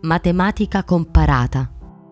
Matematica comparata.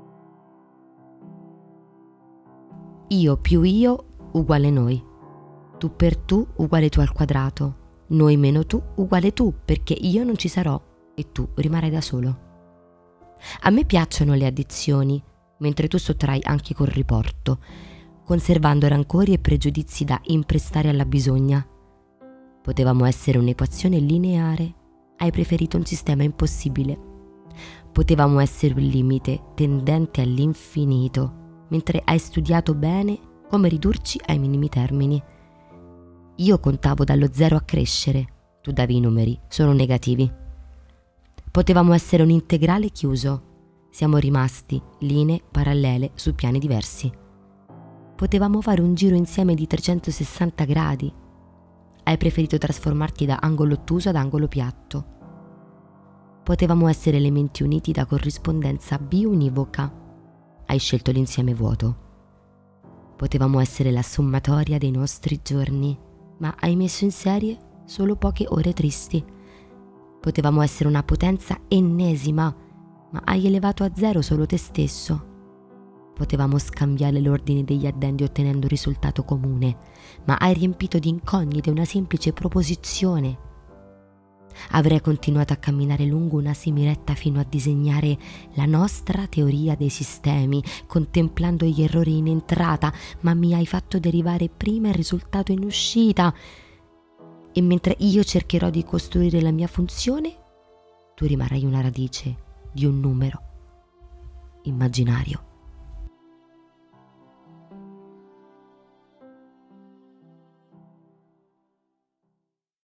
Io più io uguale noi. Tu per tu uguale tu al quadrato. Noi meno tu uguale tu, perché io non ci sarò e tu rimarrai da solo. A me piacciono le addizioni, mentre tu sottrai anche col riporto, conservando rancori e pregiudizi da imprestare alla bisogna. Potevamo essere un'equazione lineare, hai preferito un sistema impossibile. Potevamo essere un limite tendente all'infinito, mentre hai studiato bene come ridurci ai minimi termini. Io contavo dallo 0 a crescere, tu davi i numeri, sono negativi. Potevamo essere un integrale chiuso, siamo rimasti linee parallele su piani diversi. Potevamo fare un giro insieme di 360 gradi. Hai preferito trasformarti da angolo ottuso ad angolo piatto. Potevamo essere elementi uniti da corrispondenza biunivoca. Hai scelto l'insieme vuoto. Potevamo essere la sommatoria dei nostri giorni, ma hai messo in serie solo poche ore tristi. Potevamo essere una potenza ennesima, ma hai elevato a 0 solo te stesso. Potevamo scambiare l'ordine degli addendi ottenendo un risultato comune, ma hai riempito di incognite una semplice proposizione. Avrei continuato a camminare lungo una semiretta fino a disegnare la nostra teoria dei sistemi, contemplando gli errori in entrata, ma mi hai fatto derivare prima il risultato in uscita. E mentre io cercherò di costruire la mia funzione, tu rimarrai una radice di un numero immaginario.